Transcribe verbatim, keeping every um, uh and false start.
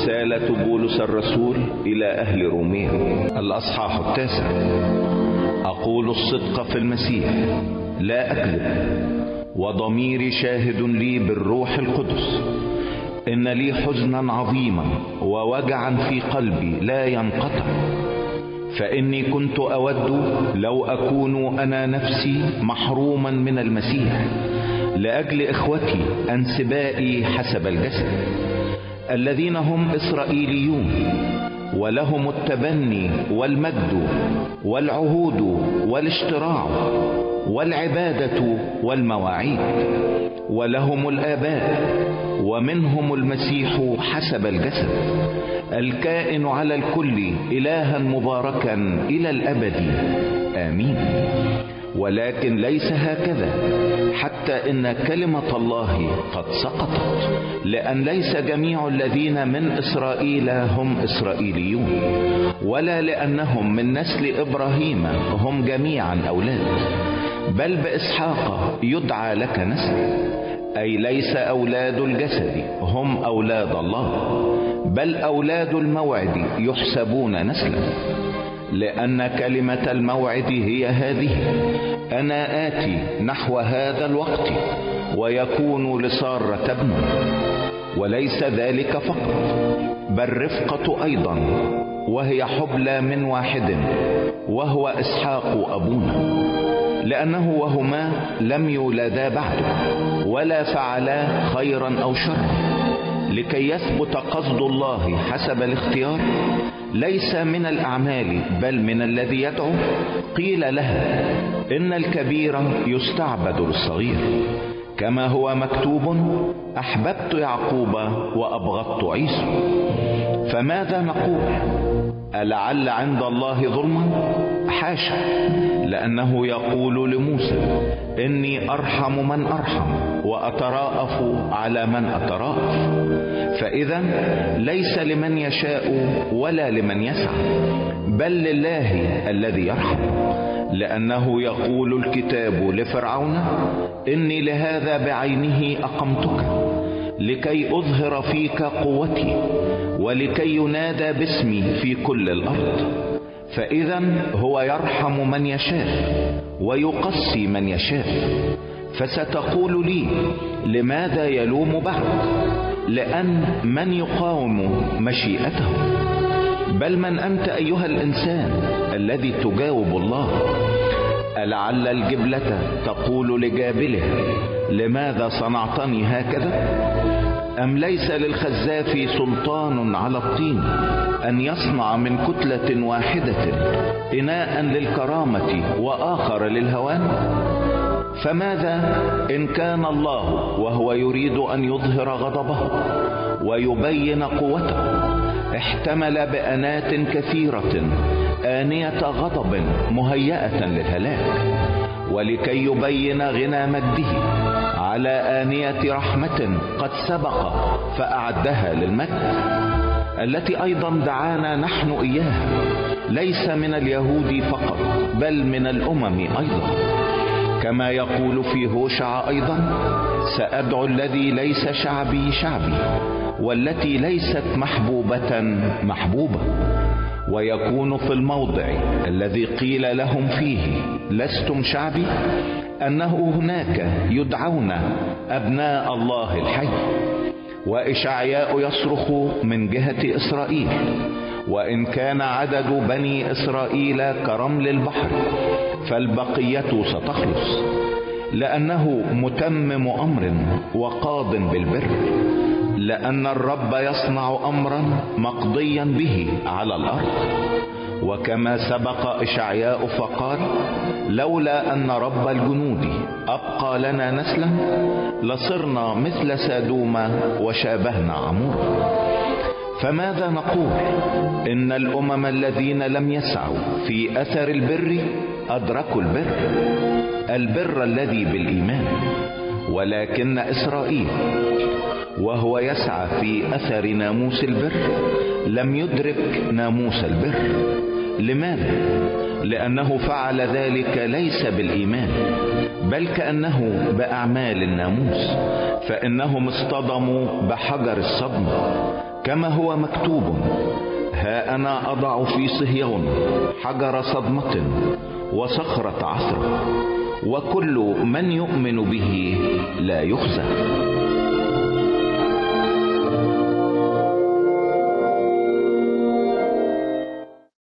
رسالة بولس الرسول إلى أهل روميا الأصحاح التاسع. أقول الصدق في المسيح لا أكذب، وضميري شاهد لي بالروح القدس إن لي حزنا عظيما ووجعا في قلبي لا ينقطع، فإني كنت أود لو أكون أنا نفسي محروما من المسيح لأجل إخوتي أنسبائي حسب الجسد، الذين هم إسرائيليون ولهم التبني والمجد والعهود والاشتراع والعبادة والمواعيد، ولهم الآباء ومنهم المسيح حسب الجسد، الكائن على الكل إلها مباركا إلى الأبد آمين. ولكن ليس هكذا، حتى إن كلمة الله قد سقطت، لأن ليس جميع الذين من إسرائيل هم إسرائيليون، ولا لأنهم من نسل إبراهيم هم جميعا أولاد، بل بإسحاق يدعى لك نسل، أي ليس أولاد الجسد هم أولاد الله، بل أولاد الموعد يحسبون نسلا. لأن كلمة الموعد هي هذه: أنا آتي نحو هذا الوقت ويكون لسارة ابن. وليس ذلك فقط، بل رفقة أيضا، وهي حبلى من واحد وهو إسحاق أبونا، لأنه وهما لم يولدا بعد ولا فعلا خيرا أو شرا، لكي يثبت قصد الله حسب الاختيار ليس من الأعمال بل من الذي يدعو. قيل لها إن الكبير يستعبد للصغير، كما هو مكتوب: أحببت يعقوب وأبغضت عيسو. فماذا نقول؟ ألعل عند الله ظلما؟ حاشا، لأنه يقول لموسى: إني أرحم من أرحم وأتراءف على من أتراءف. فإذا ليس لمن يشاء ولا لمن يسعى، بل لله الذي يرحم. لأنه يقول الكتاب لفرعون: إني لهذا بعينه أقمتك، لكي أظهر فيك قوتي ولكي ينادى باسمي في كل الأرض. فإذا هو يرحم من يشاء ويقسي من يشاء. فستقول لي: لماذا يلوم بعد؟ لأن من يقاوم مشيئته؟ بل من أنت أيها الإنسان الذي تجاوب الله؟ ألعل الجبلة تقول لجابلها: لماذا صنعتني هكذا؟ أم ليس للخزاف سلطان على الطين أن يصنع من كتلة واحدة إناء للكرامة وآخر للهوان؟ فماذا إن كان الله وهو يريد أن يظهر غضبه ويبين قوته احتمل بأنات كثيرة آنية غضب مهيئة للهلاك، ولكي يبين غنى مجده على آنية رحمة قد سبق فأعدها للمجد، التي أيضا دعانا نحن إياها، ليس من اليهود فقط بل من الأمم أيضا. كما يقول في هوشع أيضا: سأدعو الذي ليس شعبي شعبي، والتي ليست محبوبة محبوبة. ويكون في الموضع الذي قيل لهم فيه: لستم شعبي، أنه هناك يدعون أبناء الله الحي. وإشعياء يصرخ من جهة إسرائيل: وإن كان عدد بني إسرائيل كرمل البحر فالبقية ستخلص، لأنه متمم أمر وقاض بالبر، لأن الرب يصنع أمرا مقضيا به على الأرض. وكما سبق إشعياء فقال: لولا أن رب الجنود أبقى لنا نسلا لصرنا مثل سادوم وشابهنا عمورا. فماذا نقول؟ إن الأمم الذين لم يسعوا في أثر البر أدركوا البر، البر الذي بالإيمان. ولكن إسرائيل وهو يسعى في أثر ناموس البر لم يدرك ناموس البر. لماذا؟ لأنه فعل ذلك ليس بالإيمان بل كأنه بأعمال الناموس، فإنهم اصطدموا بحجر الصدمة كما هو مكتوب: ها أنا أضع في صهيون حجر صدمة وصخرة عثرة، وكل من يؤمن به لا يخزى.